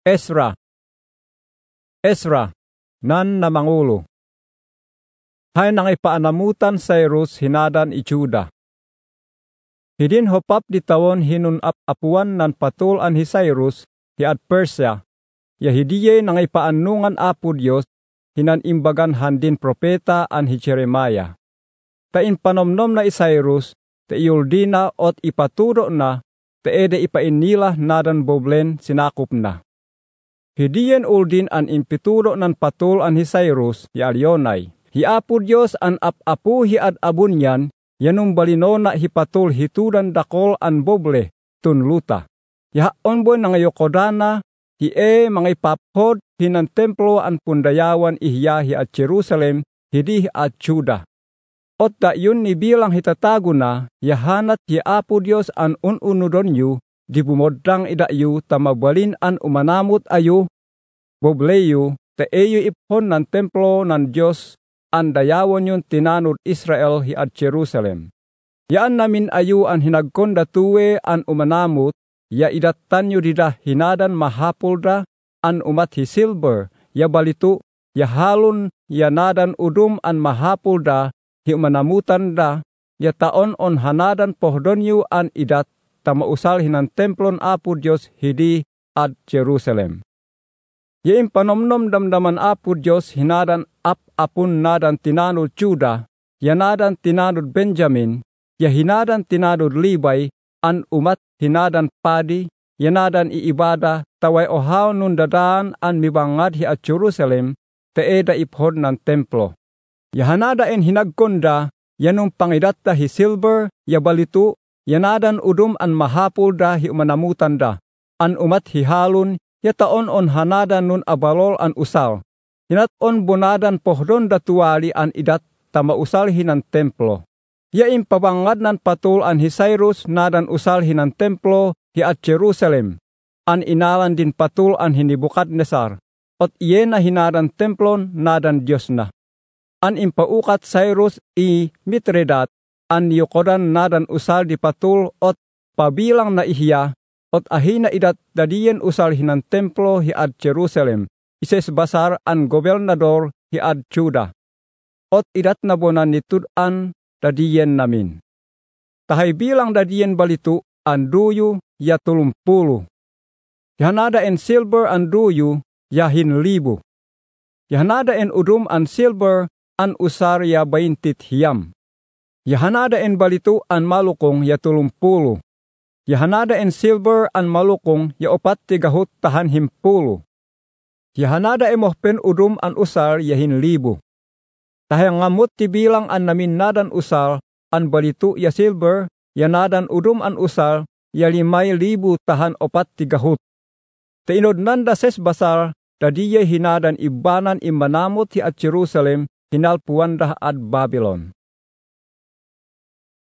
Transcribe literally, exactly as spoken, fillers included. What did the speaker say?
Ezra. Ezra, nan na mangulo. Hay nang ipaanamutan Cyrus hinadan i Juda. Hidin hopap di tawon hinunap apuan nan patul an hi Cyrus hi at Persia. Ya hidiye nang ipaanungan apo Dios hinan imbagan handin propeta an hi Jeremiah. Ta in panomnom na i Cyrus, ta iyuldina ot ipaturo na, ta ede ipainilah nadan boblen sinakop na. Hidiyen uldin an impituro nan patul an hi Cyrus hi Alionay. Hi apo Dios an ap-apu hi ad abunyan, yanong balinona hi patul hitudan dakol an boble tun luta. Ya onbo na ngayokodana, hi e mga ipaphod hinan templo an pundayawan ihya hi at Jerusalem, hidi at Juda. Ot da yun ni bilang hitatago na, yahanat hi apo Dios an ununudon yu, di bumodang ida yu tamabalin an umanamot ayu, bobleyu, ta eyu iphon ng templo ng Diyos, an dayawon yun tinanod Israel hi at Jerusalem. Yaan namin ayu an hinagkonda tuwe an umanamot, ya idatan yu dida hinadan mahapol da, an umat hi silver, ya balitu, ya halon, ya nadan udum an mahapol da, hi umanamutan da, ya taon on hanadan pohdon yu an idat, tamausal hinan templon apo Diyos hidi at Jerusalem. Ya impanomnom damdaman apo Diyos hinadan ap-apun nadan tinanod Juda, ya nadan tinanod Benjamin, ya hinadan tinanod Libay, an umat hinadan padi, ya nadan iibada, taway ohaw nun dadaan an mibangad hi at Jerusalem, teeda iphod ng templo. Ya hanada en hinagkonda, yanong pangidatta hi silver, ya balitu, ya nadan udum an mahapol da hi umanamutan da, an umat hi halon, ya taon on hanadan nun abalol an usal. Hinat on bunadan pohdon da tuwali an idat tamausal hinan templo. Ya impabangad nan patul an hi Cyrus nadan usal hinan templo hi at Jerusalem. An inalan din patul an hi Nebukadnesar. Ot iye na hinadan templon nadan Diyos na. An impaukat Cyrus i Mitredat an yukodan nadan usal di patul ot pabilang na ihya. Ot ahina idat dadiyen usal hinan templo hi ad Jerusalem, ises basar an gobernador hi ad Juda. Ot idat na bonan nitudan dadiyen namin. Tahay bilang dadiyen balitu an duyu ya tulumpulu. Yahanada en silver an duyu ya hinlibu. Yahanada en udum an silver an usar ya baintit hiyam. Yahanada en balitu an malukong ya tulumpulu. Yahanada en silver an malukong ya opat tigahut tahan himpulo. Yahanada e mohpen udum an usar ya hinlibu. Tahang ngamut tibilang an namin nadan usar an balitu ya silver, ya nadan udum an usar ya limay libu tahan opat tigahut. Tainod nanda ses basar dadiye hinadan ibanan imanamot hi at Jerusalem hinalpuan dah ad Babylon.